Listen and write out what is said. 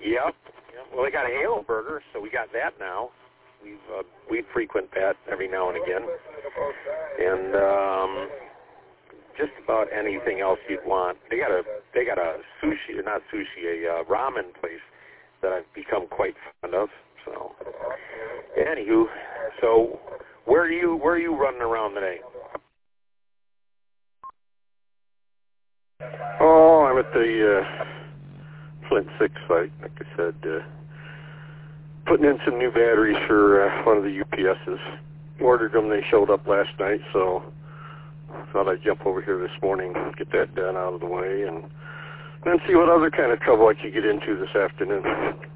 Yep. Well, they got a Halo Burger, so we got that now. We frequent that every now and again, and just about anything else you'd want. They got a sushi, not sushi, a ramen place that I've become quite fond of. So, anywho, so where are you running around today? Oh, I'm at the Flint 6 site, like I said, putting in some new batteries for one of the UPSs. Ordered them, they showed up last night, so thought I'd jump over here this morning, get that done out of the way, and then see what other kind of trouble I could get into this afternoon.